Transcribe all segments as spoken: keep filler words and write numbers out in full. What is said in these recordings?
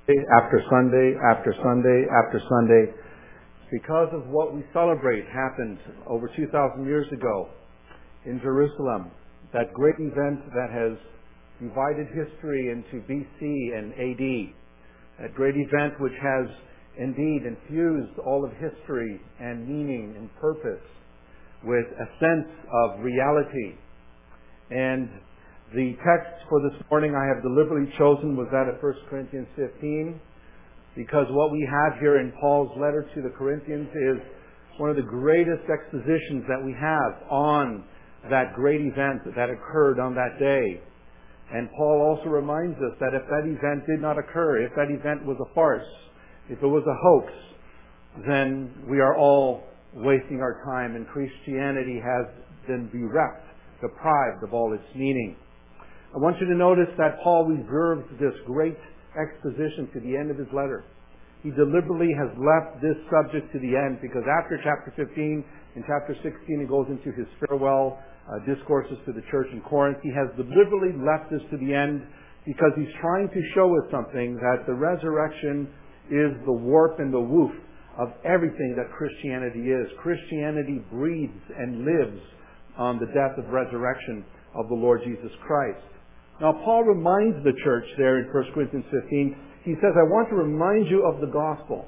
after Sunday after Sunday after Sunday because of what we celebrate happened over two thousand years ago in Jerusalem, that great event that has divided history into B C and A D, that great event which has indeed infused all of history and meaning and purpose with a sense of reality. And the text for this morning I have deliberately chosen was that of First Corinthians fifteen, because what we have here in Paul's letter to the Corinthians is one of the greatest expositions that we have on that great event that occurred on that day. And Paul also reminds us that if that event did not occur, if that event was a farce, if it was a hoax, then we are all wasting our time, and Christianity has been bereft, deprived of all its meaning. I want you to notice that Paul reserves this great exposition to the end of his letter. He deliberately has left this subject to the end, because after chapter fifteen, in chapter sixteen, he goes into his farewell uh, discourses to the church in Corinth. He has deliberately left this to the end because he's trying to show us something, that the resurrection is the warp and the woof of everything that Christianity is. Christianity breathes and lives on the death of resurrection of the Lord Jesus Christ. Now, Paul reminds the church there in First Corinthians fifteen, he says, I want to remind you of the gospel.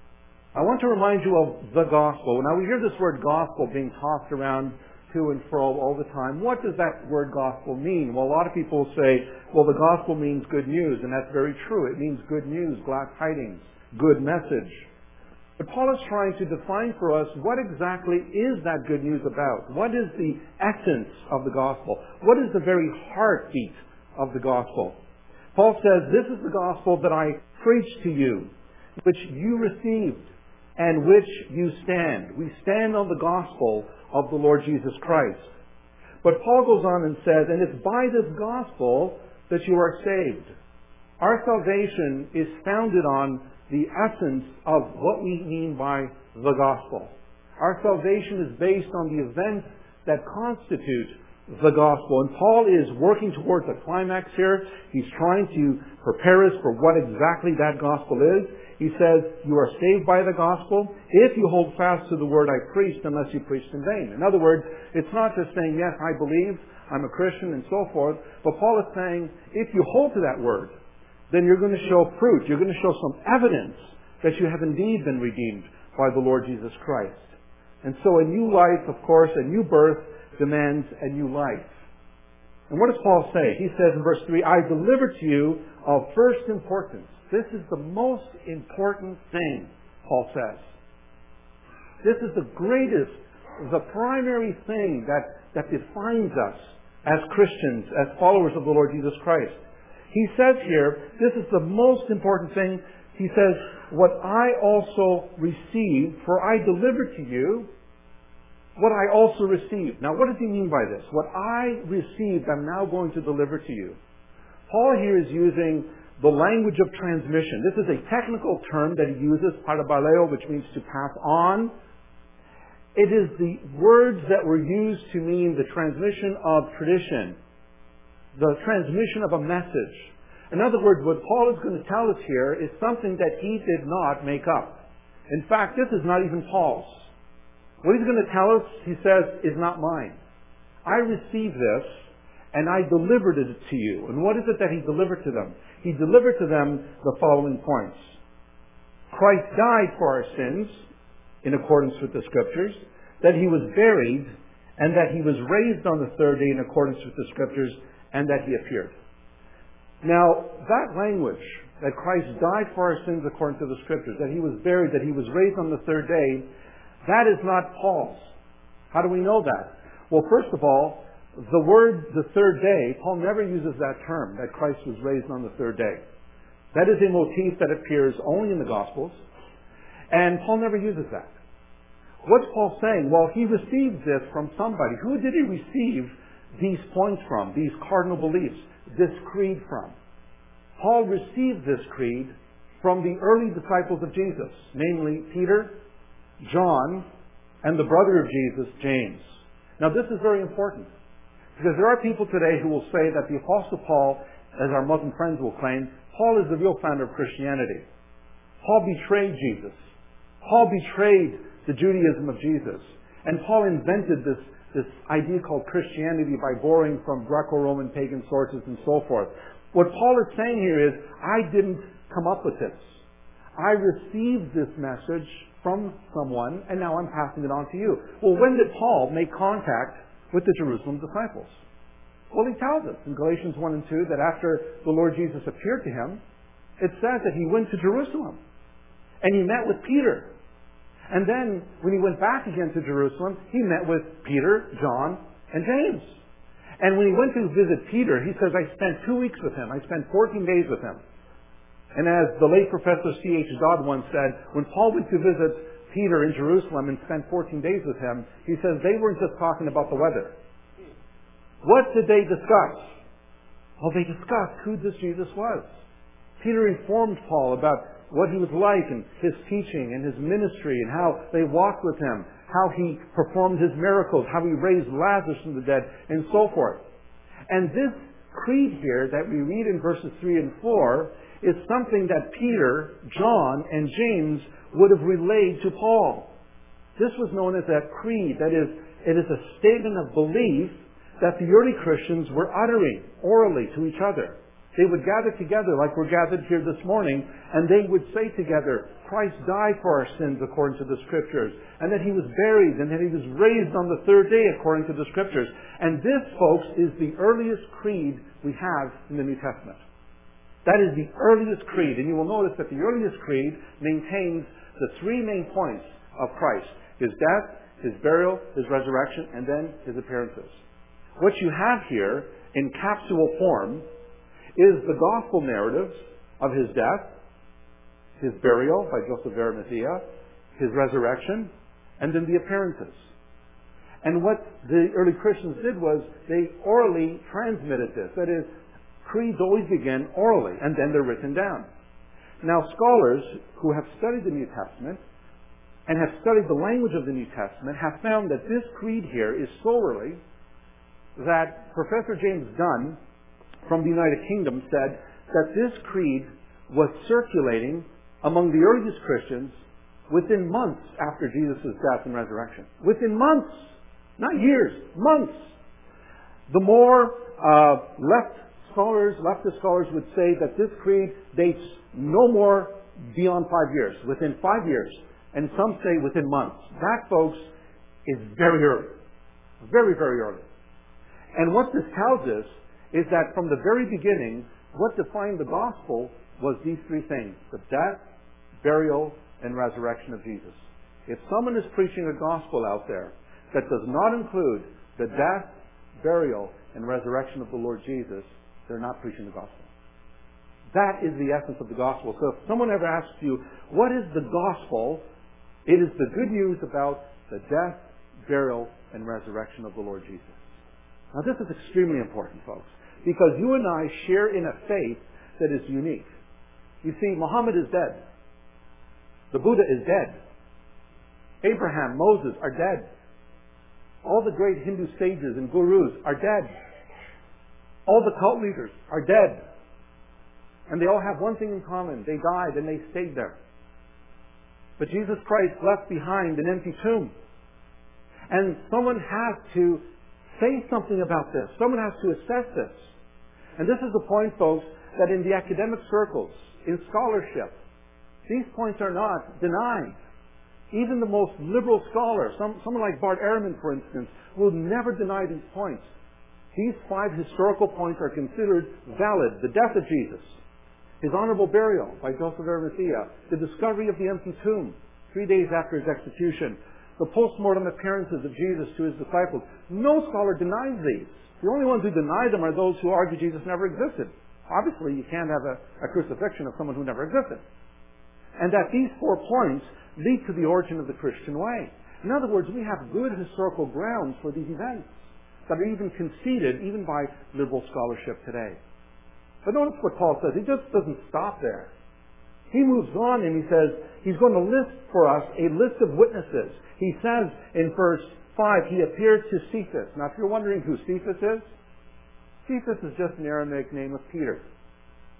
I want to remind you of the gospel. Now, we hear this word gospel being tossed around to and fro all the time. What does that word gospel mean? Well, a lot of people say, well, the gospel means good news, and that's very true. It means good news, glad tidings, good message. But Paul is trying to define for us what exactly is that good news about. What is the essence of the gospel? What is the very heartbeat of the gospel? Paul says, this is the gospel that I preached to you, which you received, and which you stand. We stand on the gospel of the Lord Jesus Christ. But Paul goes on and says, and it's by this gospel that you are saved. Our salvation is founded on the essence of what we mean by the gospel. Our salvation is based on the events that constitute the gospel. And Paul is working towards a climax here. He's trying to prepare us for what exactly that gospel is. He says, you are saved by the gospel if you hold fast to the word I preached, unless you preached in vain. In other words, it's not just saying, yes, I believe, I'm a Christian, and so forth. But Paul is saying, if you hold to that word, then you're going to show fruit. You're going to show some evidence that you have indeed been redeemed by the Lord Jesus Christ. And so a new life, of course, a new birth demands a new life. And what does Paul say? He says in verse three, I delivered to you of first importance. This is the most important thing, Paul says. This is the greatest, the primary thing that, that defines us as Christians, as followers of the Lord Jesus Christ. He says here, this is the most important thing. He says, what I also received, for I delivered to you what I also received. Now, what does he mean by this? What I received, I'm now going to deliver to you. Paul here is using the language of transmission. This is a technical term that he uses, parabaleo, which means to pass on. It is the words that were used to mean the transmission of tradition, the transmission of a message. In other words, what Paul is going to tell us here is something that he did not make up. In fact, this is not even Paul's. What he's going to tell us, he says, is not mine. I received this, and I delivered it to you. And what is it that he delivered to them? He delivered to them the following points. Christ died for our sins, in accordance with the Scriptures, that he was buried, and that he was raised on the third day in accordance with the Scriptures, and that he appeared. Now, that language, that Christ died for our sins according to the Scriptures, that he was buried, that he was raised on the third day, that is not Paul's. How do we know that? Well, first of all, the word the third day, Paul never uses that term, that Christ was raised on the third day. That is a motif that appears only in the Gospels, and Paul never uses that. What's Paul saying? Well, he received this from somebody. Who did he receive these points from, these cardinal beliefs, this creed from? Paul received this creed from the early disciples of Jesus, namely Peter, John, and the brother of Jesus, James. Now, this is very important, because there are people today who will say that the Apostle Paul, as our Muslim friends will claim, Paul is the real founder of Christianity. Paul betrayed Jesus. Paul betrayed the Judaism of Jesus. And Paul invented this, this idea called Christianity by borrowing from Greco-Roman pagan sources and so forth. What Paul is saying here is, I didn't come up with this. I received this message from someone, and now I'm passing it on to you. Well, when did Paul make contact with the Jerusalem disciples? Well, he tells us in Galatians one and two that after the Lord Jesus appeared to him, it says that he went to Jerusalem. And he met with Peter. And then, when he went back again to Jerusalem, he met with Peter, John, and James. And when he went to visit Peter, he says, I spent two weeks with him. I spent fourteen days with him. And as the late Professor C H Dodd once said, when Paul went to visit Peter in Jerusalem and spent fourteen days with him, he says they weren't just talking about the weather. What did they discuss? Well, they discussed who this Jesus was. Peter informed Paul about what he was like and his teaching and his ministry and how they walked with him, how he performed his miracles, how he raised Lazarus from the dead, and so forth. And this creed here that we read in verses three and four is something that Peter, John, and James would have relayed to Paul. This was known as that creed. That is, it is a statement of belief that the early Christians were uttering orally to each other. They would gather together like we're gathered here this morning, and they would say together, Christ died for our sins according to the Scriptures, and that He was buried, and that He was raised on the third day according to the Scriptures. And this, folks, is the earliest creed we have in the New Testament. That is the earliest creed, and you will notice that the earliest creed maintains the three main points of Christ: His death, His burial, His resurrection, and then His appearances. What you have here in capsule form is the gospel narratives of His death, His burial by Joseph of Arimathea, His resurrection, and then the appearances. And what the early Christians did was they orally transmitted this. That is, creeds always begin orally, and then they're written down. Now, scholars who have studied the New Testament and have studied the language of the New Testament have found that this creed here is so early that Professor James Dunn from the United Kingdom said that this creed was circulating among the earliest Christians within months after Jesus' death and resurrection. Within months, not years, months. The more uh, left scholars, leftist scholars would say that this creed dates no more beyond five years, within five years, and some say within months. That, folks, is very early. Very, very early. And what this tells us is that from the very beginning, what defined the gospel was these three things: the death, burial, and resurrection of Jesus. If someone is preaching a gospel out there that does not include the death, burial, and resurrection of the Lord Jesus, they're not preaching the gospel. That is the essence of the gospel. So if someone ever asks you, what is the gospel? It is the good news about the death, burial, and resurrection of the Lord Jesus. Now this is extremely important, folks, because you and I share in a faith that is unique. You see, Muhammad is dead. The Buddha is dead. Abraham, Moses are dead. All the great Hindu sages and gurus are dead. All the cult leaders are dead. And they all have one thing in common: they died and they stayed there. But Jesus Christ left behind an empty tomb. And someone has to say something about this. Someone has to assess this. And this is the point, folks, that in the academic circles, in scholarship, these points are not denied. Even the most liberal scholar, some, someone like Bart Ehrman, for instance, will never deny these points. These five historical points are considered valid. The death of Jesus, His honorable burial by Joseph of Arimathea, the discovery of the empty tomb three days after His execution, the post-mortem appearances of Jesus to His disciples. No scholar denies these. The only ones who deny them are those who argue Jesus never existed. Obviously, you can't have a, a crucifixion of someone who never existed. And that these four points lead to the origin of the Christian way. In other words, we have good historical grounds for these events that are even conceded even by liberal scholarship today. But notice what Paul says. He just doesn't stop there. He moves on and he says he's going to list for us a list of witnesses. He says in verse five, he appeared to Cephas. Now, if you're wondering who Cephas is, Cephas is just an Aramaic name of Peter.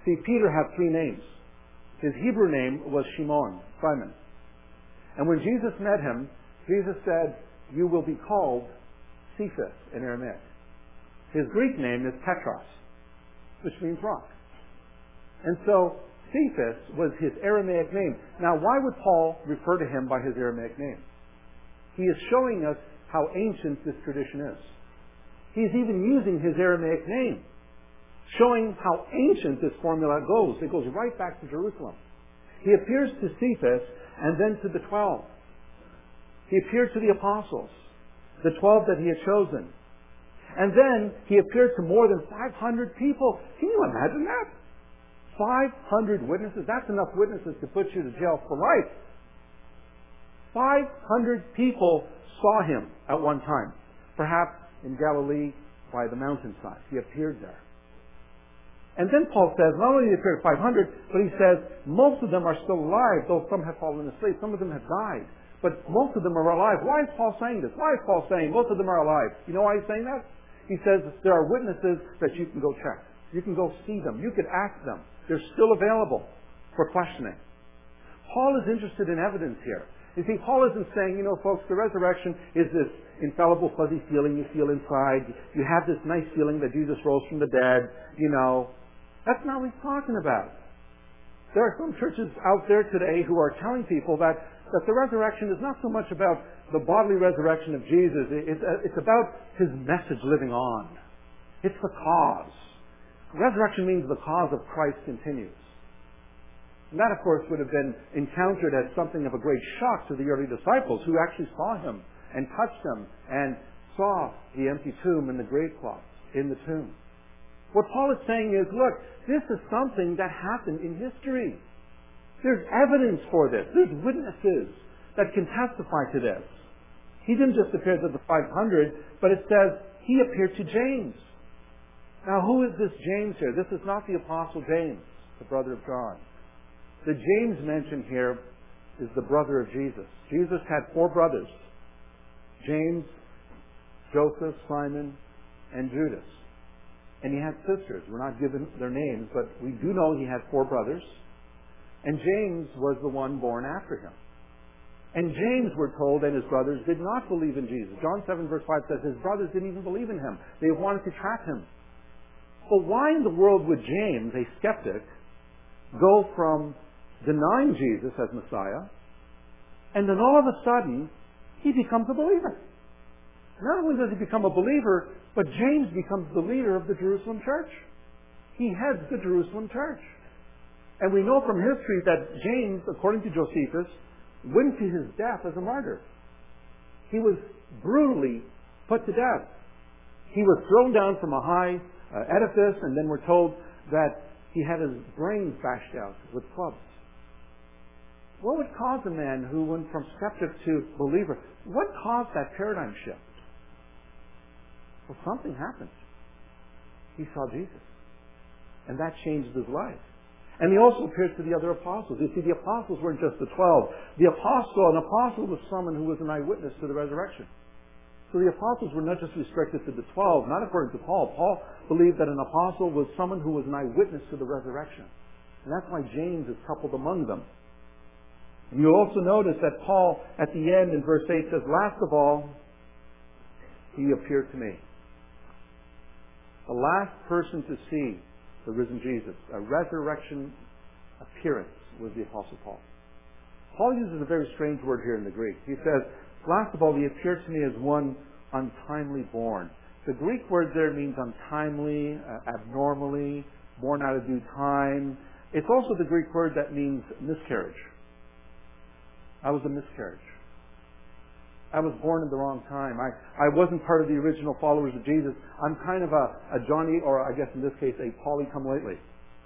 See, Peter had three names. His Hebrew name was Shimon, Simon. And when Jesus met him, Jesus said, "You will be called Cephas" in Aramaic. His Greek name is Petros, which means rock. And so Cephas was his Aramaic name. Now, why would Paul refer to him by his Aramaic name? He is showing us how ancient this tradition is. He's even using his Aramaic name, showing how ancient this formula goes. It goes right back to Jerusalem. He appears to Cephas and then to the twelve. He appeared to the apostles, the twelve that he had chosen. And then he appeared to more than five hundred people. Can you imagine that? five hundred witnesses. That's enough witnesses to put you to jail for life. five hundred people saw him at one time. Perhaps in Galilee by the mountainside. He appeared there. And then Paul says, not only did he appear to five hundred, but he says most of them are still alive, though some have fallen asleep. Some of them have died. But most of them are alive. Why is Paul saying this? Why is Paul saying most of them are alive? You know why he's saying that? He says there are witnesses that you can go check. You can go see them. You could ask them. They're still available for questioning. Paul is interested in evidence here. You see, Paul isn't saying, you know, folks, the resurrection is this infallible, fuzzy feeling you feel inside. You have this nice feeling that Jesus rose from the dead. You know, that's not what he's talking about. There are some churches out there today who are telling people that, that the resurrection is not so much about the bodily resurrection of Jesus. It's, it's about his message living on. It's the cause. Resurrection means the cause of Christ continues. And that, of course, would have been encountered as something of a great shock to the early disciples who actually saw him and touched him and saw the empty tomb and the grave cloths in the tomb. What Paul is saying is, look, this is something that happened in history. There's evidence for this. There's witnesses that can testify to this. He didn't just appear to the five hundred, but it says he appeared to James. Now, who is this James here? This is not the Apostle James, the brother of John. The James mentioned here is the brother of Jesus. Jesus had four brothers: James, Joseph, Simon, and Judas. And he had sisters. We're not given their names, but we do know he had four brothers. And James was the one born after him. And James, we're told, and his brothers did not believe in Jesus. John seven verse five says his brothers didn't even believe in him. They wanted to trap him. But why in the world would James, a skeptic, go from denying Jesus as Messiah, and then all of a sudden, he becomes a believer? Not only does he become a believer, but James becomes the leader of the Jerusalem church. He heads the Jerusalem church. And we know from history that James, according to Josephus, went to his death as a martyr. He was brutally put to death. He was thrown down from a high uh, edifice, and then we're told that he had his brains bashed out with clubs. What would cause a man who went from skeptic to believer? What caused that paradigm shift? Well, something happened. He saw Jesus. And that changed his life. And he also appeared to the other apostles. You see, the apostles weren't just the twelve. The apostle, an apostle was someone who was an eyewitness to the resurrection. So the apostles were not just restricted to the twelve, not according to Paul. Paul believed that an apostle was someone who was an eyewitness to the resurrection. And that's why James is coupled among them. And you'll also notice that Paul, at the end in verse eight, says, last of all, he appeared to me. The last person to see the risen Jesus, a resurrection appearance, was the Apostle Paul. Paul uses a very strange word here in the Greek. He says, last of all, he appeared to me as one untimely born. The Greek word there means untimely, uh, abnormally, born out of due time. It's also the Greek word that means miscarriage. I was a miscarriage. I was born in the wrong time. I, I wasn't part of the original followers of Jesus. I'm kind of a, a Johnny, or I guess in this case, a Polly come lately.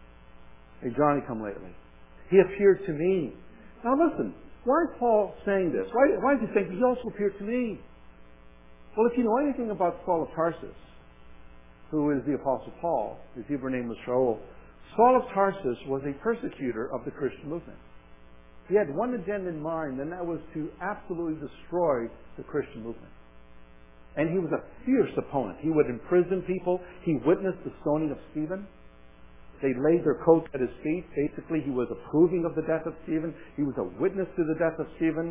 A Johnny come lately. He appeared to me. Now listen, why is Paul saying this? Why, why is he saying he also appeared to me? Well, if you know anything about Saul of Tarsus, who is the Apostle Paul, his Hebrew name was Shaul, Saul of Tarsus was a persecutor of the Christian movement. He had one agenda in mind, and that was to absolutely destroy the Christian movement. And he was a fierce opponent. He would imprison people. He witnessed the stoning of Stephen. They laid their coats at his feet. Basically, he was approving of the death of Stephen. He was a witness to the death of Stephen.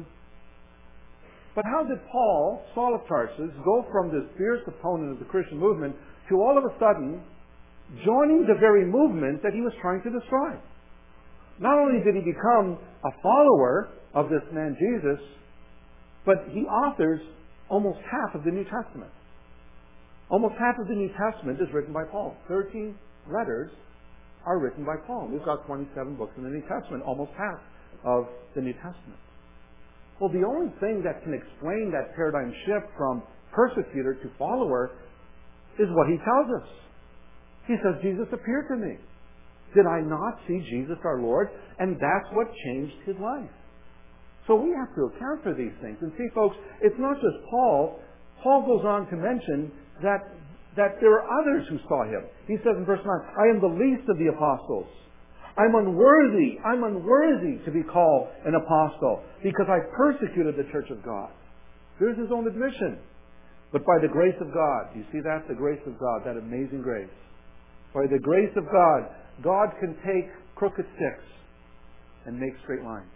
But how did Paul, Saul of Tarsus, go from this fierce opponent of the Christian movement to all of a sudden joining the very movement that he was trying to destroy? Not only did he become a follower of this man Jesus, but he authors almost half of the New Testament. Almost half of the New Testament is written by Paul. Thirteen letters are written by Paul. We've got twenty-seven books in the New Testament, almost half of the New Testament. Well, the only thing that can explain that paradigm shift from persecutor to follower is what he tells us. He says, Jesus appeared to me. Did I not see Jesus our Lord? And that's what changed his life. So we have to account for these things. And see, folks, it's not just Paul. Paul goes on to mention that, that there are others who saw him. He says in verse nine, I am the least of the apostles. I'm unworthy. I'm unworthy to be called an apostle because I persecuted the church of God. There's his own admission. But by the grace of God, you see that? The grace of God, that amazing grace. By the grace of God, God can take crooked sticks and make straight lines.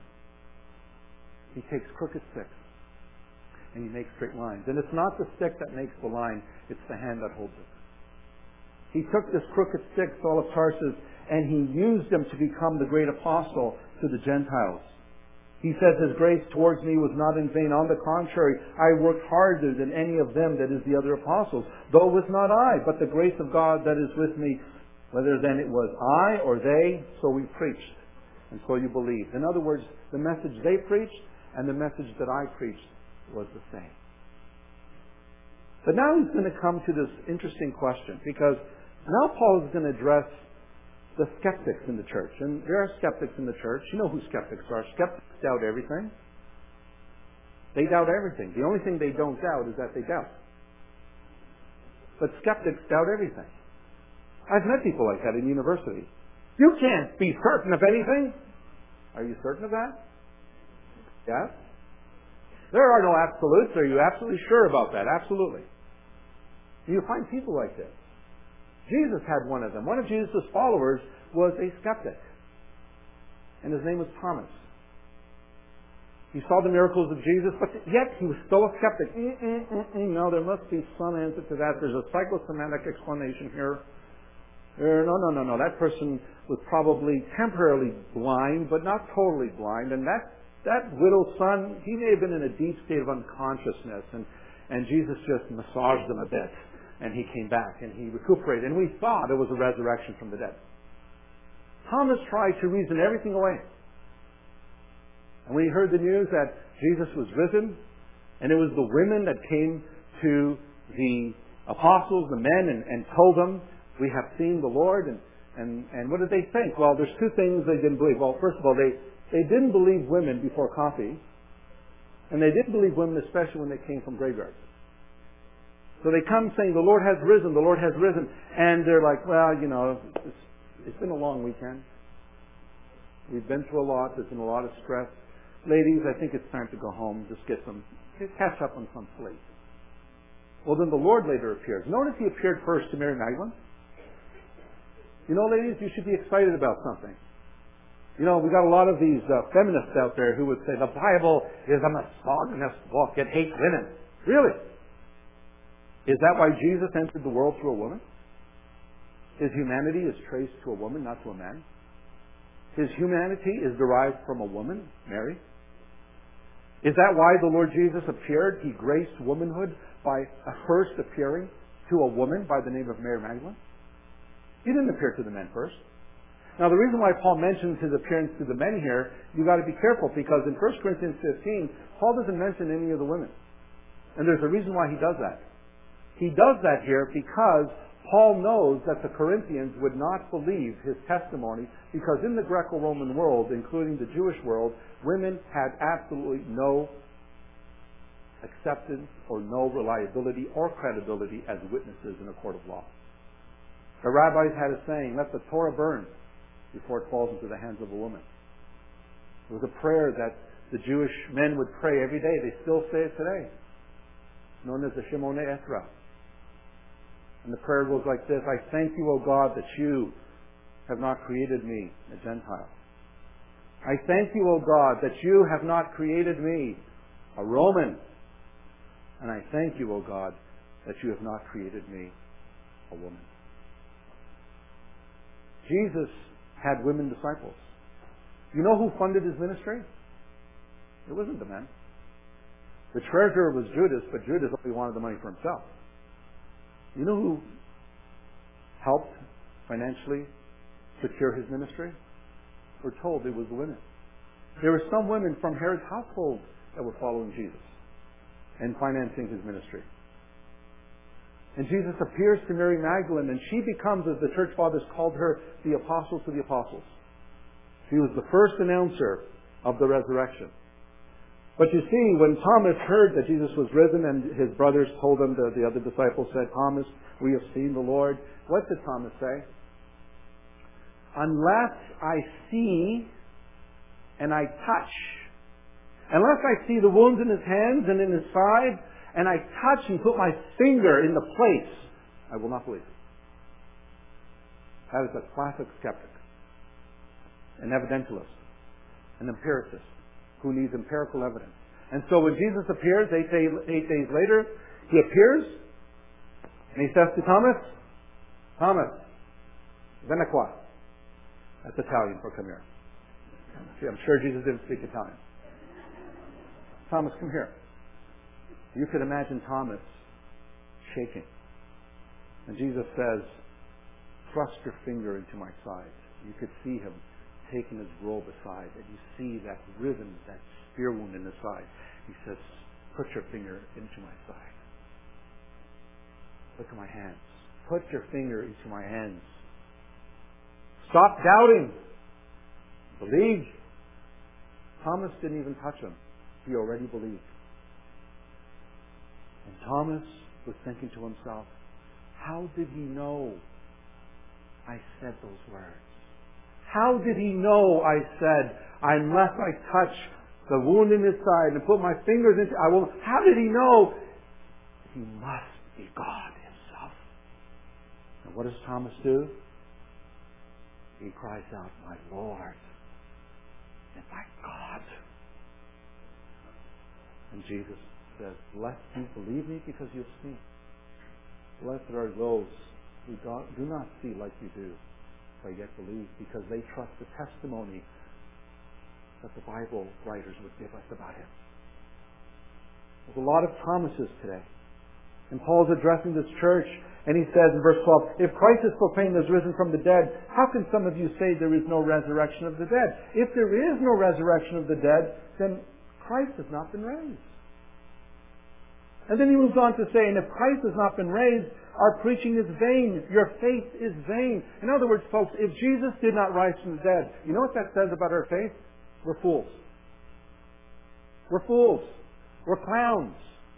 He takes crooked sticks and he makes straight lines. And it's not the stick that makes the line, it's the hand that holds it. He took this crooked stick, Saul of Tarsus, and he used them to become the great apostle to the Gentiles. He says his grace towards me was not in vain. On the contrary, I worked harder than any of them, that is the other apostles. Though it was not I, but the grace of God that is with me, whether then it was I or they, so we preached, and so you believed. In other words, the message they preached and the message that I preached was the same. But now he's going to come to this interesting question, because now Paul is going to address the skeptics in the church. And there are skeptics in the church. You know who skeptics are. Skeptics doubt everything. They doubt everything. The only thing they don't doubt is that they doubt. But skeptics doubt everything. I've met people like that in university. You can't be certain of anything. Are you certain of that? Yes? There are no absolutes. Are you absolutely sure about that? Absolutely. You find people like this. Jesus had one of them. One of Jesus' followers was a skeptic. And his name was Thomas. He saw the miracles of Jesus, but yet he was still a skeptic. Mm-mm-mm-mm. No, there must be some answer to that. There's a psychosomatic explanation here. Er, no, no, no, no. That person was probably temporarily blind, but not totally blind. And that, that widow's son, he may have been in a deep state of unconsciousness. And, and Jesus just massaged him a bit. And he came back and he recuperated. And we thought it was a resurrection from the dead. Thomas tried to reason everything away. And when he heard the news that Jesus was risen, and it was the women that came to the apostles, the men, and, and told them, we have seen the Lord. And, and, and what did they think? Well, there's two things they didn't believe. Well, first of all, they, they didn't believe women before coffee. And they didn't believe women especially when they came from graveyards. So they come saying, the Lord has risen, the Lord has risen. And they're like, well, you know, it's, it's been a long weekend. We've been through a lot. There's been a lot of stress. Ladies, I think it's time to go home. Just get some, catch up on some sleep. Well, then the Lord later appears. Notice he appeared first to Mary Magdalene. You know, ladies, you should be excited about something. You know, we got a lot of these uh, feminists out there who would say the Bible is a misogynist book. It hates women. Really? Is that why Jesus entered the world through a woman? His humanity is traced to a woman, not to a man. His humanity is derived from a woman, Mary. Is that why the Lord Jesus appeared? He graced womanhood by first appearing to a woman by the name of Mary Magdalene. He didn't appear to the men first. Now, the reason why Paul mentions his appearance to the men here, you've got to be careful, because in First Corinthians fifteen, Paul doesn't mention any of the women. And there's a reason why he does that. He does that here because Paul knows that the Corinthians would not believe his testimony, because in the Greco-Roman world, including the Jewish world, women had absolutely no acceptance or no reliability or credibility as witnesses in a court of law. The rabbis had a saying, let the Torah burn before it falls into the hands of a woman. It was a prayer that the Jewish men would pray every day. They still say it today, known as the Shemoneh Esrei. And the prayer goes like this: I thank you, O God, that you have not created me a Gentile. I thank you, O God, that you have not created me a Roman. And I thank you, O God, that you have not created me a woman. Jesus had women disciples. You know who funded his ministry? It wasn't the men. The treasurer was Judas, but Judas only wanted the money for himself. You know who helped financially secure his ministry? We're told it was the women. There were some women from Herod's household that were following Jesus and financing his ministry. And Jesus appears to Mary Magdalene, and she becomes, as the church fathers called her, the apostle to the apostles. She was the first announcer of the resurrection. But you see, when Thomas heard that Jesus was risen and his brothers told him, the, the other disciples said, Thomas, we have seen the Lord. What did Thomas say? Unless I see and I touch, unless I see the wounds in his hands and in his side, and I touch and put my finger in the place, I will not believe. That is a classic skeptic, an evidentialist, an empiricist who needs empirical evidence. And so when Jesus appears eight days, eight days later, he appears and he says to Thomas, Thomas, vieni qua. That's Italian for come here. See, I'm sure Jesus didn't speak Italian. Thomas, come here. You could imagine Thomas shaking. And Jesus says, thrust your finger into my side. You could see him taking his robe aside, and you see that ribbon, that spear wound in his side. He says, put your finger into my side. Look at my hands. Put your finger into my hands. Stop doubting. Believe. Thomas didn't even touch him. He already believed. And Thomas was thinking to himself, how did he know I said those words? How did he know I said, unless I touch the wound in his side and put my fingers into, I will, how did he know? He must be God himself. And what does Thomas do? He cries out, my Lord and my God. And Jesus says, blessed you believe me because you've seen. Blessed are those who do not see like you do, but yet believe, because they trust the testimony that the Bible writers would give us about him. There's a lot of Thomases today. And Paul's addressing this church, and he says in verse twelve, if Christ is proclaimed as risen from the dead, how can some of you say there is no resurrection of the dead? If there is no resurrection of the dead, then Christ has not been raised. And then he moves on to say, and if Christ has not been raised, our preaching is vain. Your faith is vain. In other words, folks, if Jesus did not rise from the dead, you know what that says about our faith? We're fools. We're fools. We're clowns.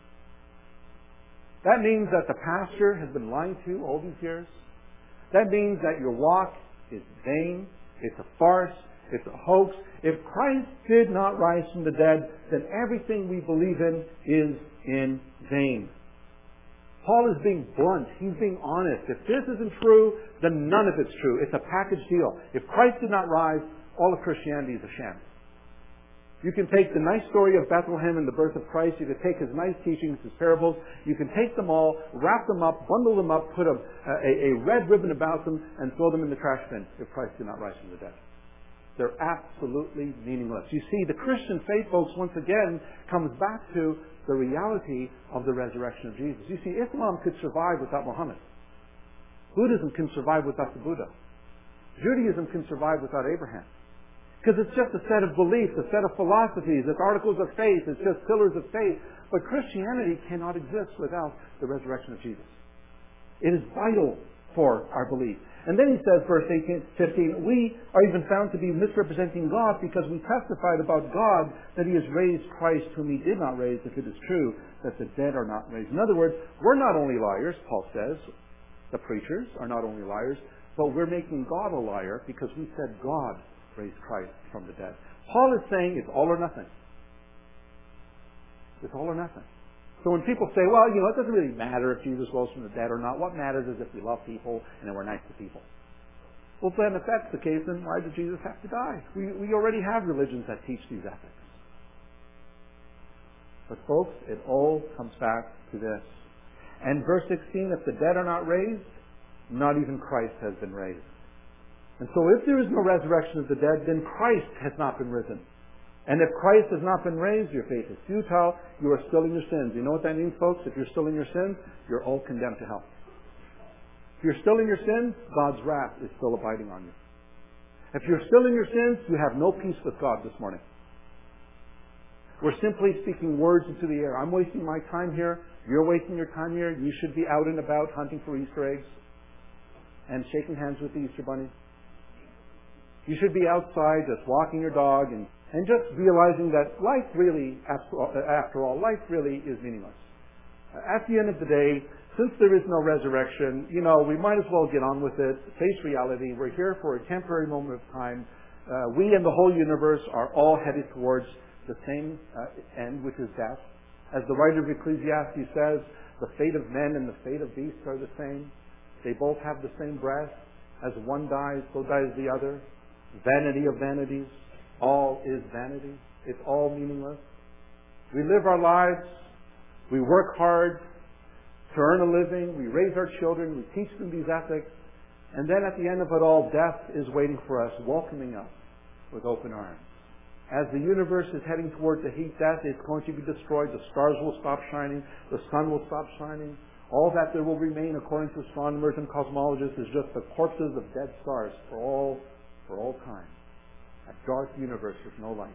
That means that the pastor has been lying to you all these years. That means that your walk is vain. It's a farce. It's a hoax. If Christ did not rise from the dead, then everything we believe in is in vain. Paul is being blunt. He's being honest. If this isn't true, then none of it's true. It's a package deal. If Christ did not rise, all of Christianity is a sham. You can take the nice story of Bethlehem and the birth of Christ. You can take his nice teachings, his parables. You can take them all, wrap them up, bundle them up, put a, a, a red ribbon about them, and throw them in the trash bin if Christ did not rise from the dead. They're absolutely meaningless. You see, the Christian faith, folks, once again, comes back to the reality of the resurrection of Jesus. You see, Islam could survive without Muhammad. Buddhism can survive without the Buddha. Judaism can survive without Abraham. Because it's just a set of beliefs, a set of philosophies, it's articles of faith, it's just pillars of faith. But Christianity cannot exist without the resurrection of Jesus. It is vital for our belief. And then he says, verse eighteen, fifteen, we are even found to be misrepresenting God because we testified about God that he has raised Christ whom he did not raise, if it is true that the dead are not raised. In other words, we're not only liars, Paul says, the preachers are not only liars, but we're making God a liar because we said God raised Christ from the dead. Paul is saying it's all or nothing. It's all or nothing. So when people say, well, you know, it doesn't really matter if Jesus rose from the dead or not. What matters is if we love people and then we're nice to people. Well, then if that's the case, then why did Jesus have to die? We, we already have religions that teach these ethics. But folks, it all comes back to this. And verse sixteen, if the dead are not raised, not even Christ has been raised. And so if there is no resurrection of the dead, then Christ has not been risen. And if Christ has not been raised, your faith is futile. You are still in your sins. You know what that means, folks? If you're still in your sins, you're all condemned to hell. If you're still in your sins, God's wrath is still abiding on you. If you're still in your sins, you have no peace with God this morning. We're simply speaking words into the air. I'm wasting my time here. You're wasting your time here. You should be out and about hunting for Easter eggs and shaking hands with the Easter bunny. You should be outside just walking your dog and, and just realizing that life really, after all, life really is meaningless. At the end of the day, since there is no resurrection, you know, we might as well get on with it, face reality. We're here for a temporary moment of time. Uh, we and the whole universe are all headed towards the same uh, end, which is death. As the writer of Ecclesiastes says, the fate of men and the fate of beasts are the same. They both have the same breath. As one dies, so dies the other. Vanity of vanities. All is vanity. It's all meaningless. We live our lives. We work hard to earn a living. We raise our children. We teach them these ethics. And then at the end of it all, death is waiting for us, welcoming us with open arms. As the universe is heading towards the heat death, it's going to be destroyed. The stars will stop shining. The sun will stop shining. All that there will remain, according to astronomers and cosmologists, is just the corpses of dead stars for all, for all time. A dark universe with no light.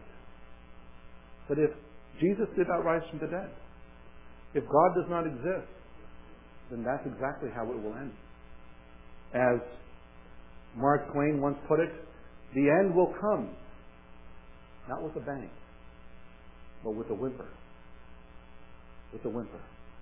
But if Jesus did not rise from the dead, if God does not exist, then that's exactly how it will end. As Mark Twain once put it, the end will come, not with a bang, but with a whimper. With a whimper.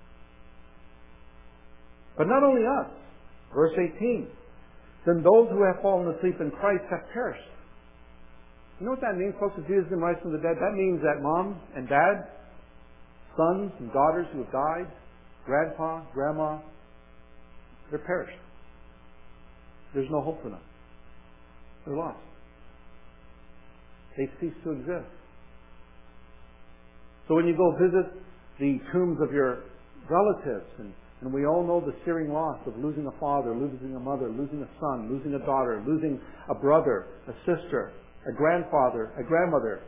But not only us. Verse eighteen. Then those who have fallen asleep in Christ have perished. You know what that means, folks? If Jesus didn't rise from the dead, that means that mom and dad, sons and daughters who have died, grandpa, grandma, they're perished. There's no hope for them. They're lost. They cease to exist. So when you go visit the tombs of your relatives, and, and we all know the searing loss of losing a father, losing a mother, losing a son, losing a daughter, losing a brother, a sister, a grandfather, a grandmother.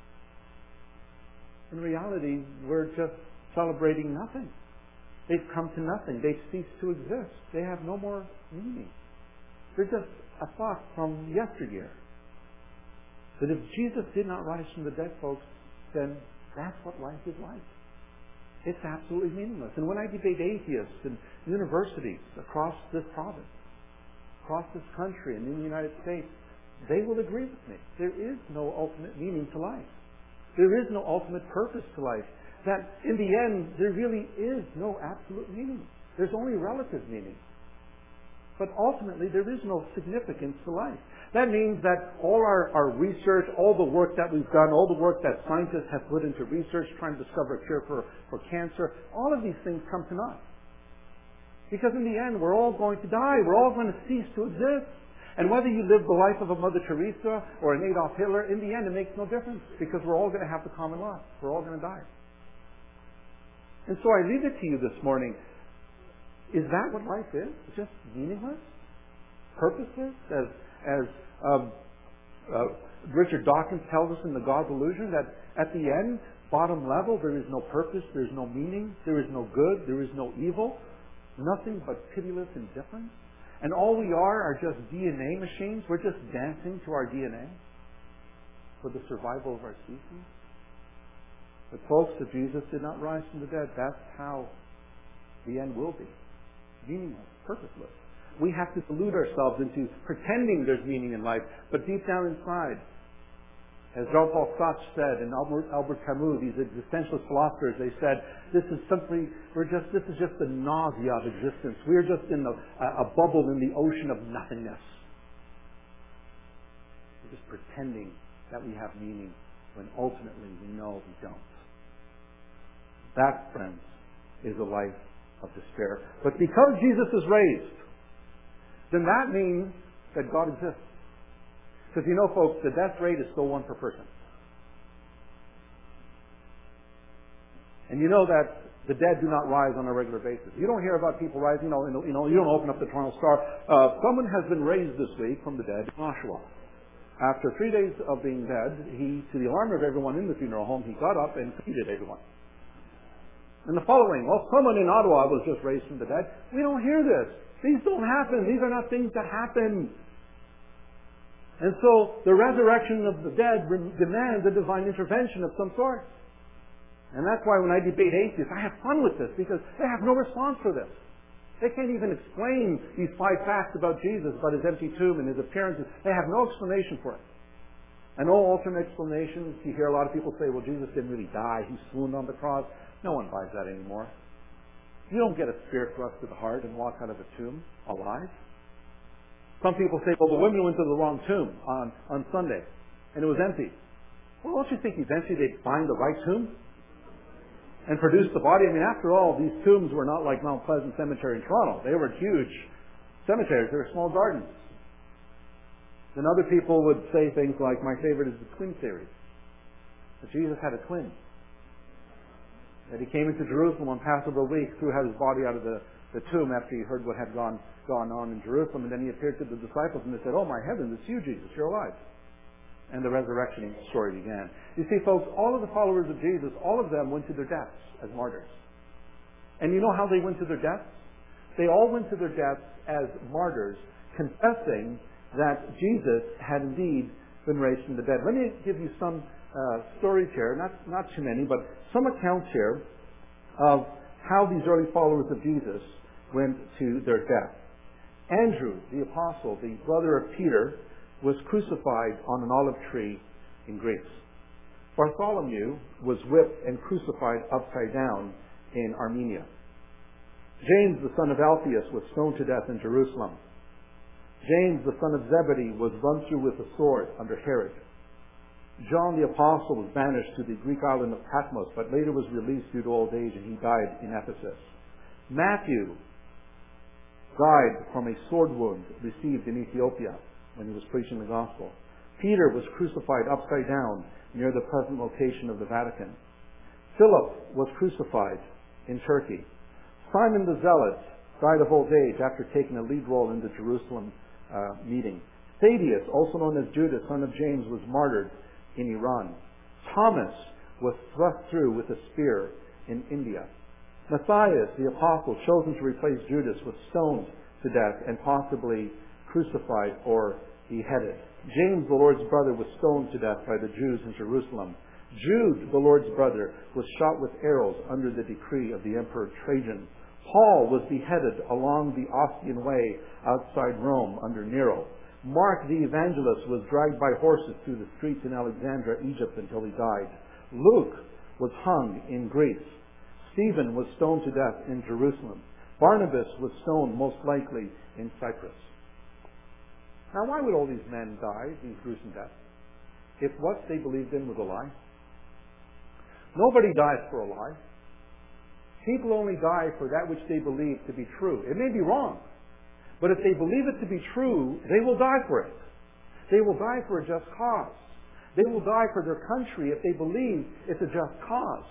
In reality, we're just celebrating nothing. They've come to nothing. They've ceased to exist. They have no more meaning. They're just a thought from yesteryear. But if Jesus did not rise from the dead, folks, then that's what life is like. It's absolutely meaningless. And when I debate atheists in universities across this province, across this country and in the United States, they will agree with me. There is no ultimate meaning to life. There is no ultimate purpose to life. That in the end, there really is no absolute meaning. There's only relative meaning. But ultimately, there is no significance to life. That means that all our, our research, all the work that we've done, all the work that scientists have put into research, trying to discover a cure for, for cancer, all of these things come to naught. Because in the end, we're all going to die. We're all going to cease to exist. And whether you live the life of a Mother Teresa or an Adolf Hitler, in the end, it makes no difference. Because we're all going to have the common lot. We're all going to die. And so I leave it to you this morning. Is that what life is? Just meaningless? Purposeless? As, as um, uh, Richard Dawkins tells us in The God Delusion, that at the end, bottom level, there is no purpose, there is no meaning, there is no good, there is no evil, nothing but pitiless indifference. And all we are are just D N A machines. We're just dancing to our D N A for the survival of our species. But folks, if Jesus did not rise from the dead, that's how the end will be. Meaningless, purposeless. We have to delude ourselves into pretending there's meaning in life, but deep down inside, as Jean-Paul Sartre said, and Albert, Albert Camus, these existentialist philosophers, they said, this is simply, we're just, this is just the nausea of existence. We're just in the, a, a bubble in the ocean of nothingness. We're just pretending that we have meaning when ultimately we know we don't. That, friends, is a life of despair. But because Jesus is raised, then that means that God exists. Because you know, folks, the death rate is still one per person. And you know that the dead do not rise on a regular basis. You don't hear about people rising, you know, you know, you don't open up the Toronto Star. Uh, someone has been raised this week from the dead in Oshawa. After three days of being dead, he, to the alarm of everyone in the funeral home, he got up and greeted everyone. And the following, well, someone in Ottawa was just raised from the dead. We don't hear this. These don't happen. These are not things that happen. And so the resurrection of the dead demands a divine intervention of some sort. And that's why when I debate atheists, I have fun with this, because they have no response for this. They can't even explain these five facts about Jesus, about his empty tomb and his appearances. They have no explanation for it. And no alternate explanations. You hear a lot of people say, well, Jesus didn't really die. He swooned on the cross. No one buys that anymore. You don't get a spear thrust to the heart and walk out of a tomb alive. Some people say, well, the women went to the wrong tomb on, on Sunday, and it was empty. Well, don't you think eventually they'd find the right tomb and produce the body? I mean, after all, these tombs were not like Mount Pleasant Cemetery in Toronto. They were huge cemeteries. They were small gardens. Then other people would say things like, my favorite is the twin theory, that Jesus had a twin. That he came into Jerusalem on Passover week, threw out his body out of the, the tomb after he heard what had gone, gone on in Jerusalem, and then he appeared to the disciples and they said, oh my heavens, it's you, Jesus, you're alive. And the resurrection story began. You see, folks, all of the followers of Jesus, all of them went to their deaths as martyrs. And you know how they went to their deaths? They all went to their deaths as martyrs, confessing that Jesus had indeed been raised from the dead. Let me give you some uh, stories here, not, not too many, but some accounts here of how these early followers of Jesus went to their death. Andrew, the apostle, the brother of Peter, was crucified on an olive tree in Greece. Bartholomew was whipped and crucified upside down in Armenia. James, the son of Alphaeus, was stoned to death in Jerusalem. James, the son of Zebedee, was run through with a sword under Herod. John the apostle was banished to the Greek island of Patmos, but later was released due to old age, and he died in Ephesus. Matthew died from a sword wound received in Ethiopia when he was preaching the gospel. Peter was crucified upside down near the present location of the Vatican. Philip was crucified in Turkey. Simon the Zealot died of old age after taking a lead role in the Jerusalem uh, meeting. Thaddeus, also known as Judas, son of James, was martyred in Iran. Thomas was thrust through with a spear in India. Matthias, the apostle, chosen to replace Judas, was stoned to death and possibly crucified or beheaded. James, the Lord's brother, was stoned to death by the Jews in Jerusalem. Jude, the Lord's brother, was shot with arrows under the decree of the Emperor Trajan. Paul was beheaded along the Ostian Way outside Rome under Nero. Mark the evangelist was dragged by horses through the streets in Alexandria, Egypt, until he died. Luke was hung in Greece. Stephen was stoned to death in Jerusalem. Barnabas was stoned, most likely, in Cyprus. Now, why would all these men die, these gruesome deaths, if what they believed in was a lie? Nobody dies for a lie. People only die for that which they believe to be true. It may be wrong, but if they believe it to be true, they will die for it. They will die for a just cause. They will die for their country if they believe it's a just cause.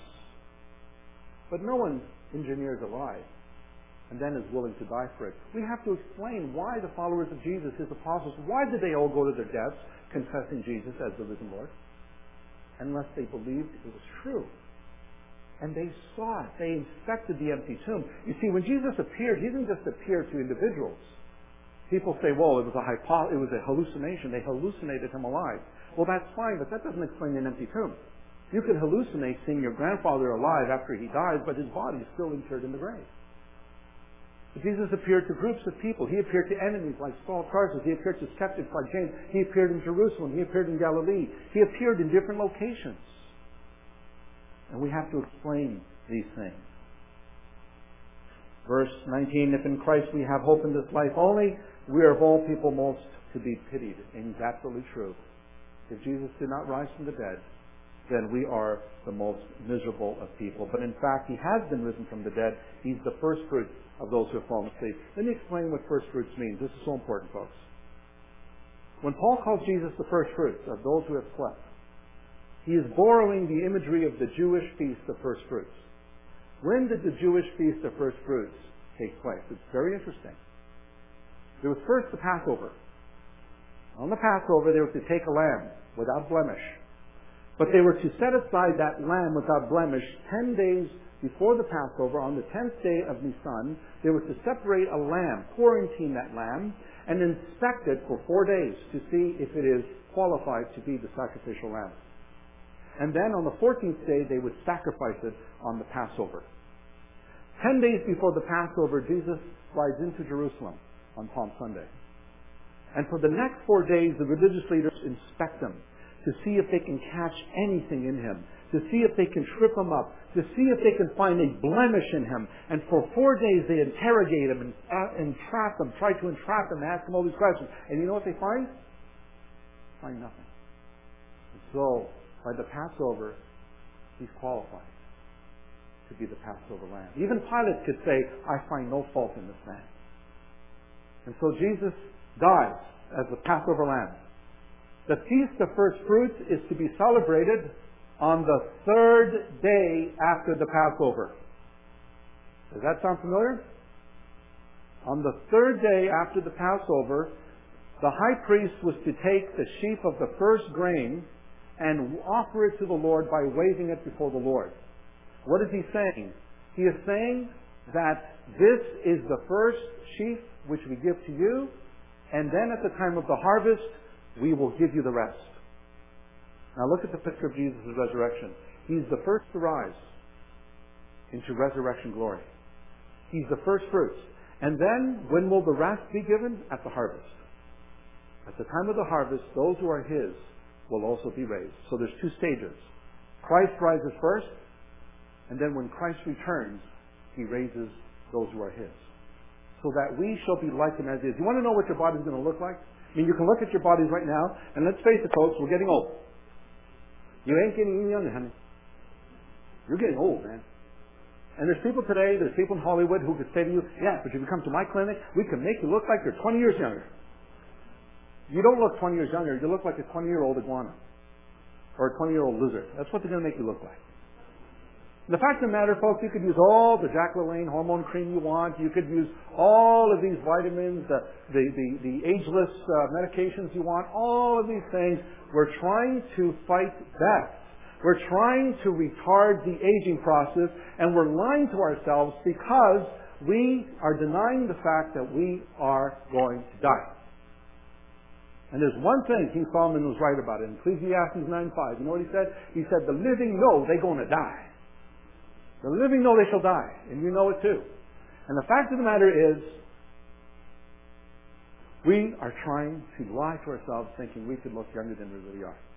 But no one engineers a lie and then is willing to die for it. We have to explain why the followers of Jesus, his apostles, why did they all go to their deaths confessing Jesus as the risen Lord? Unless they believed it was true. And they saw it. They inspected the empty tomb. You see, when Jesus appeared, he didn't just appear to individuals. People say, well, it was a hypo- it was a hallucination. They hallucinated him alive. Well, that's fine, but that doesn't explain an empty tomb. You can hallucinate seeing your grandfather alive after he dies, but his body is still interred in the grave. Jesus appeared to groups of people. He appeared to enemies like Saul of Tarsus. He appeared to skeptics like James. He appeared in Jerusalem. He appeared in Galilee. He appeared in different locations. And we have to explain these things. Verse nineteen, if in Christ we have hope in this life only, we are of all people most to be pitied. And it's absolutely true. If Jesus did not rise from the dead, then we are the most miserable of people. But in fact, he has been risen from the dead. He's the first fruit of those who have fallen asleep. Let me explain what first fruits means. This is so important, folks. When Paul calls Jesus the first fruits of those who have slept, he is borrowing the imagery of the Jewish feast of first fruits. When did the Jewish feast of first fruits take place? It's very interesting. There was first the Passover. On the Passover, they were to take a lamb without blemish. But they were to set aside that lamb without blemish ten days before the Passover. On the tenth day of Nisan, they were to separate a lamb, quarantine that lamb, and inspect it for four days to see if it is qualified to be the sacrificial lamb. And then on the fourteenth day, they would sacrifice it on the Passover. Ten days before the Passover, Jesus rides into Jerusalem on Palm Sunday. And for the next four days, the religious leaders inspect him to see if they can catch anything in him, to see if they can trip him up, to see if they can find a blemish in him. And for four days, they interrogate him and uh, entrap him, try to entrap him, ask him all these questions. And you know what they find? Find nothing. And so, by the Passover, he's qualified to be the Passover lamb. Even Pilate could say, I find no fault in this man. And so Jesus dies as the Passover lamb. The Feast of First Fruits is to be celebrated on the third day after the Passover. Does that sound familiar? On the third day after the Passover, the high priest was to take the sheaf of the first grain and offer it to the Lord by waving it before the Lord. What is he saying? He is saying that this is the first sheaf which we give to you, and then at the time of the harvest, we will give you the rest. Now look at the picture of Jesus' resurrection. He's the first to rise into resurrection glory. He's the first fruits. And then, when will the rest be given? At the harvest. At the time of the harvest, those who are his will also be raised. So there's two stages. Christ rises first, and then when Christ returns, he raises those who are his. So that we shall be like him as he is. You want to know what your body's going to look like? I mean, you can look at your bodies right now, and let's face it, folks, we're getting old. You ain't getting any younger, honey. You're getting old, man. And there's people today, there's people in Hollywood who could say to you, yeah, but if you come to my clinic, we can make you look like you're twenty years younger. You don't look twenty years younger. You look like a twenty-year-old iguana. Or a twenty-year-old lizard. That's what they're going to make you look like. The fact of the matter, folks, you could use all the Jack LaLanne hormone cream you want. You could use all of these vitamins, the, the, the, the ageless uh, medications you want. All of these things. We're trying to fight death. We're trying to retard the aging process, and we're lying to ourselves because we are denying the fact that we are going to die. And there's one thing King Solomon was right about it in Ecclesiastes nine five. You know what he said? He said, the living know they're going to die. The living know they shall die. And you know it too. And the fact of the matter is, we are trying to lie to ourselves thinking we could look younger than we really are.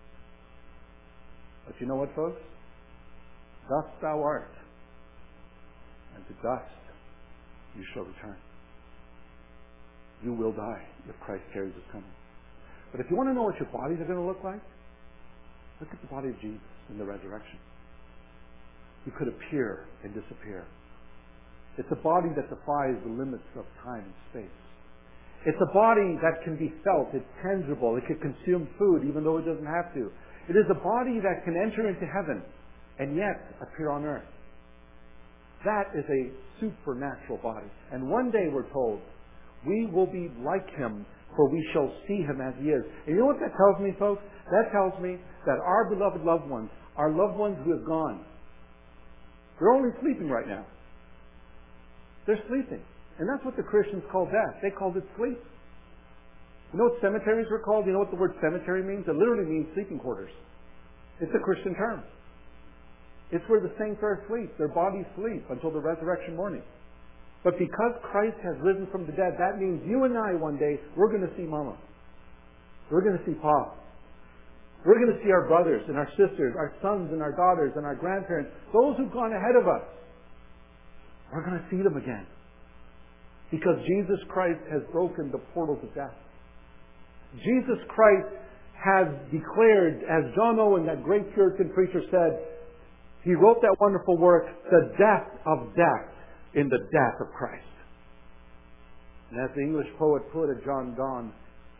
But you know what, folks? Dust thou art, and to dust you shall return. You will die if Christ carries his coming. But if you want to know what your bodies are going to look like, look at the body of Jesus in the resurrection. He could appear and disappear. It's a body that defies the limits of time and space. It's a body that can be felt. It's tangible. It can consume food even though it doesn't have to. It is a body that can enter into heaven and yet appear on earth. That is a supernatural body. And one day we're told, we will be like him, for we shall see him as he is. And you know what that tells me, folks? That tells me that our beloved loved ones, our loved ones who have gone, they're only sleeping right now. They're sleeping. And that's what the Christians call death. They called it sleep. You know what cemeteries were called? You know what the word cemetery means? It literally means sleeping quarters. It's a Christian term. It's where the saints are asleep. Their bodies sleep until the resurrection morning. But because Christ has risen from the dead, that means you and I one day, we're going to see Mama. We're going to see Pa. We're going to see our brothers and our sisters, our sons and our daughters and our grandparents, those who've gone ahead of us. We're going to see them again. Because Jesus Christ has broken the portals of death. Jesus Christ has declared, as John Owen, that great Puritan preacher, said, he wrote that wonderful work, the death of death in the death of Christ. And as the English poet put it, John Donne,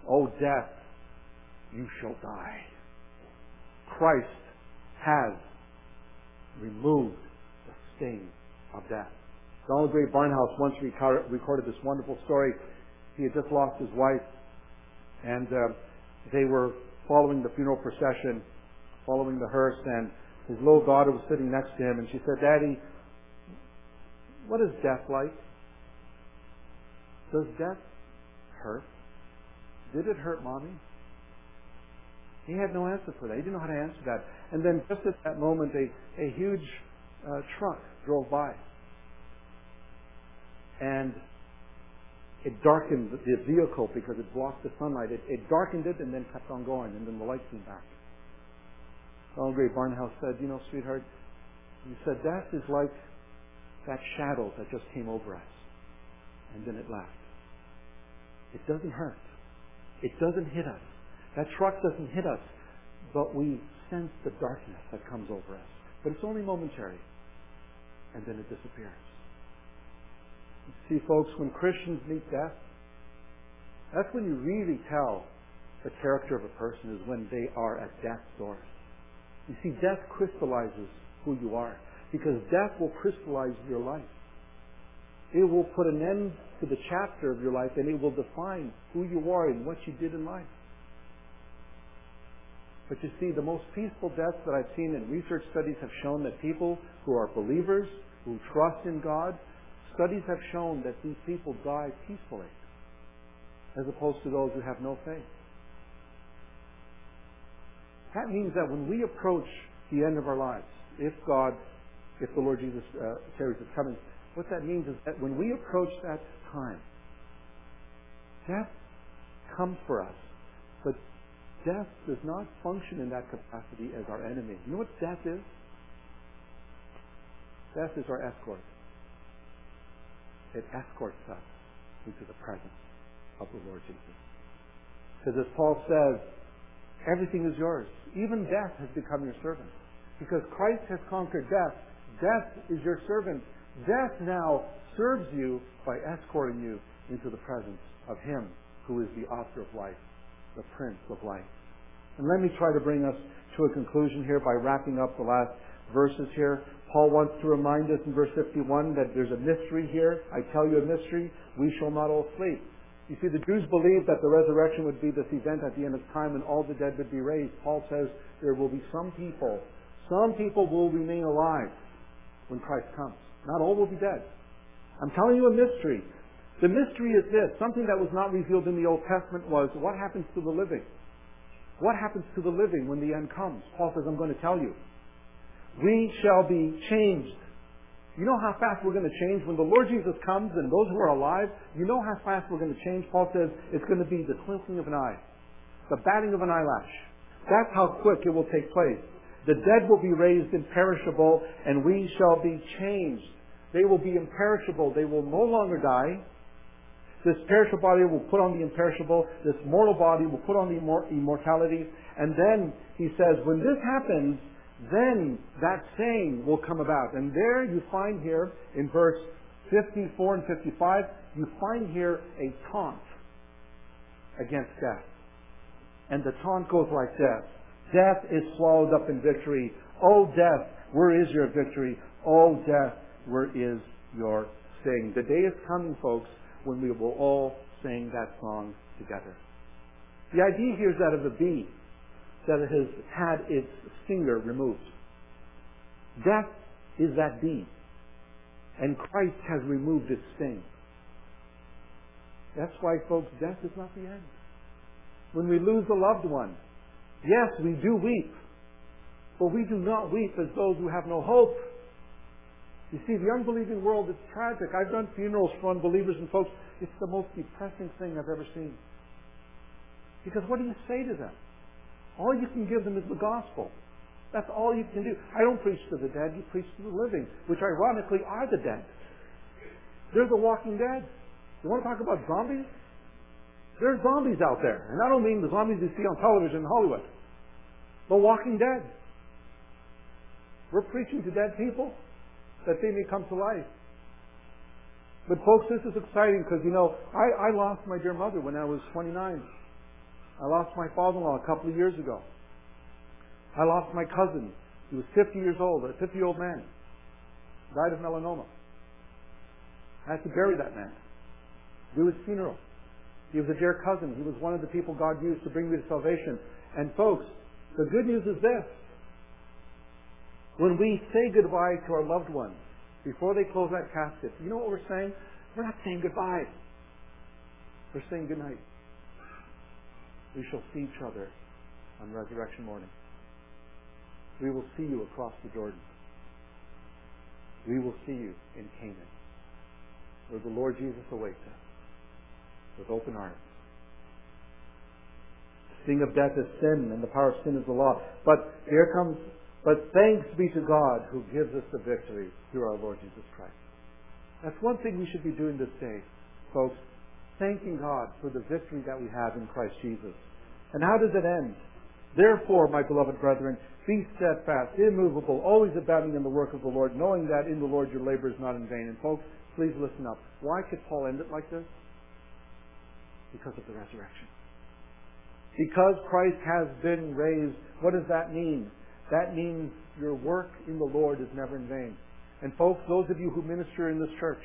O death, you shall die. Christ has removed the sting of death. Donald Grey Barnhouse once recorded this wonderful story. He had just lost his wife, and uh, they were following the funeral procession, following the hearse, and his little daughter was sitting next to him, and she said, "Daddy, what is death like? Does death hurt? Did it hurt, Mommy?" He had no answer for that. He didn't know how to answer that. And then just at that moment, a, a huge uh, truck drove by. And it darkened the vehicle because it blocked the sunlight. It, it darkened it and then kept on going. And then the light came back. Donald Grey Barnhouse said, "You know, sweetheart," he said, "death is like that shadow that just came over us. And then it left. It doesn't hurt. It doesn't hit us. That truck doesn't hit us, but we sense the darkness that comes over us. But it's only momentary, and then it disappears." See, folks, when Christians meet death, that's when you really tell the character of a person, is when they are at death's door. You see, death crystallizes who you are, because death will crystallize your life. It will put an end to the chapter of your life, and it will define who you are and what you did in life. But you see, the most peaceful deaths that I've seen, and research studies have shown that people who are believers, who trust in God, studies have shown that these people die peacefully, as opposed to those who have no faith. That means that when we approach the end of our lives, if God, if the Lord Jesus uh, tarries is coming, what that means is that when we approach that time, death comes for us, but death does not function in that capacity as our enemy. You know what death is? Death is our escort. It escorts us into the presence of the Lord Jesus. Because as Paul says, everything is yours. Even death has become your servant. Because Christ has conquered death. Death is your servant. Death now serves you by escorting you into the presence of Him who is the author of life, the Prince of life. And let me try to bring us to a conclusion here by wrapping up the last verses here. Paul wants to remind us in verse fifty-one that there's a mystery here. I tell you a mystery, we shall not all sleep. You see, the Jews believed that the resurrection would be this event at the end of time when all the dead would be raised. Paul says there will be some people, some people will remain alive when Christ comes. Not all will be dead. I'm telling you a mystery. The mystery is this. Something that was not revealed in the Old Testament was what happens to the living. What happens to the living when the end comes? Paul says, I'm going to tell you. We shall be changed. You know how fast we're going to change? When the Lord Jesus comes and those who are alive, you know how fast we're going to change? Paul says it's going to be the twinkling of an eye. The batting of an eyelash. That's how quick it will take place. The dead will be raised imperishable, and we shall be changed. They will be imperishable. They will no longer die. This perishable body will put on the imperishable. This mortal body will put on the immortality. And then, he says, when this happens, then that saying will come about. And there you find here, in verse fifty-four and fifty-five, you find here a taunt against death. And the taunt goes like this. Death is swallowed up in victory. O death, where is your victory? O death, where is your sting? The day is coming, folks, when we will all sing that song together. The idea here is that of a bee that has had its stinger removed. Death is that bee, and Christ has removed its sting. That's why, folks, death is not the end. When we lose a loved one, yes, we do weep, but we do not weep as those who have no hope. You see, the unbelieving world is tragic. I've done funerals for unbelievers, and folks, it's the most depressing thing I've ever seen. Because what do you say to them? All you can give them is the gospel. That's all you can do. I don't preach to the dead, you preach to the living, which ironically are the dead. They're the walking dead. You want to talk about zombies? There are zombies out there. And I don't mean the zombies you see on television in Hollywood. The walking dead. We're preaching to dead people that they may come to life. But folks, this is exciting because, you know, I, I lost my dear mother when I was twenty-nine. I lost my father-in-law a couple of years ago. I lost my cousin. He was fifty years old, a fifty-year-old man. Died of melanoma. I had to bury that man. Do his funeral. He was a dear cousin. He was one of the people God used to bring me to salvation. And folks, the good news is this. When we say goodbye to our loved ones, before they close that casket, you know what we're saying? We're not saying goodbye. We're saying goodnight. We shall see each other on resurrection morning. We will see you across the Jordan. We will see you in Canaan, where the Lord Jesus awaits us with open arms. The sting of death is sin, and the power of sin is the law. But here comes, but thanks be to God who gives us the victory through our Lord Jesus Christ. That's one thing we should be doing this day, folks. Thanking God for the victory that we have in Christ Jesus. And how does it end? Therefore, my beloved brethren, be steadfast, immovable, always abounding in the work of the Lord, knowing that in the Lord your labor is not in vain. And folks, please listen up. Why could Paul end it like this? Because of the resurrection. Because Christ has been raised, what does that mean? That means your work in the Lord is never in vain. And folks, those of you who minister in this church,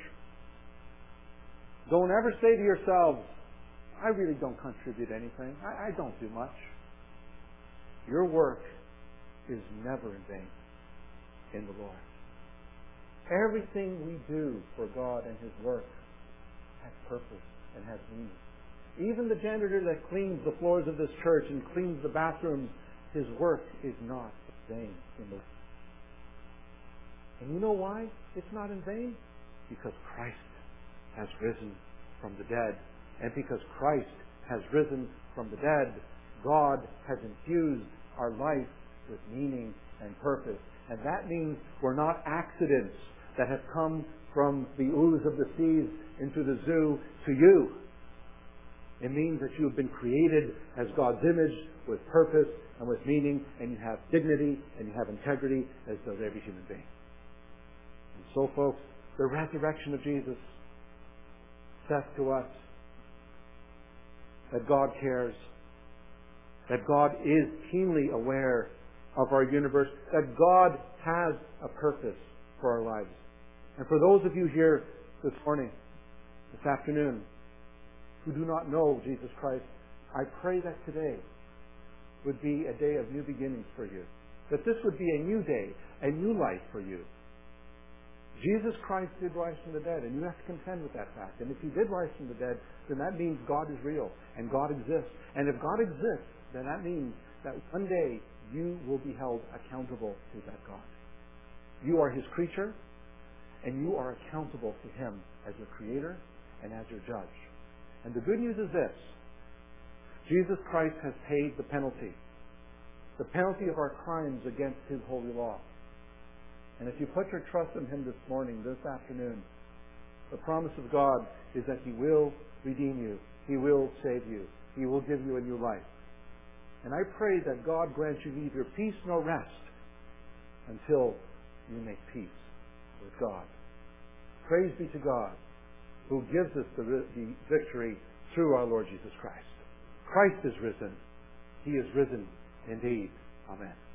don't ever say to yourselves, I really don't contribute anything. I, I don't do much. Your work is never in vain in the Lord. Everything we do for God and His work has purpose and has meaning. Even the janitor that cleans the floors of this church and cleans the bathrooms, his work is not in vain in the Lord. And you know why it's not in vain? Because Christ has risen from the dead. And because Christ has risen from the dead, God has infused our life with meaning and purpose. And that means we're not accidents that have come from the ooze of the seas into the zoo to you. It means that you have been created as God's image with purpose and with meaning, and you have dignity and you have integrity as does every human being. And so, folks, the resurrection of Jesus says to us that God cares, that God is keenly aware of our universe, that God has a purpose for our lives. And for those of you here this morning, this afternoon, who do not know Jesus Christ, I pray that today would be a day of new beginnings for you. That this would be a new day, a new life for you. Jesus Christ did rise from the dead, and you have to contend with that fact. And if He did rise from the dead, then that means God is real, and God exists. And if God exists, then that means that one day you will be held accountable to that God. You are His creature, and you are accountable to Him as your creator and as your judge. And the good news is this. Jesus Christ has paid the penalty. The penalty of our crimes against His holy law. And if you put your trust in Him this morning, this afternoon, the promise of God is that He will redeem you. He will save you. He will give you a new life. And I pray that God grant you neither peace nor rest until you make peace with God. Praise be to God, who gives us the, the victory through our Lord Jesus Christ. Christ is risen. He is risen indeed. Amen.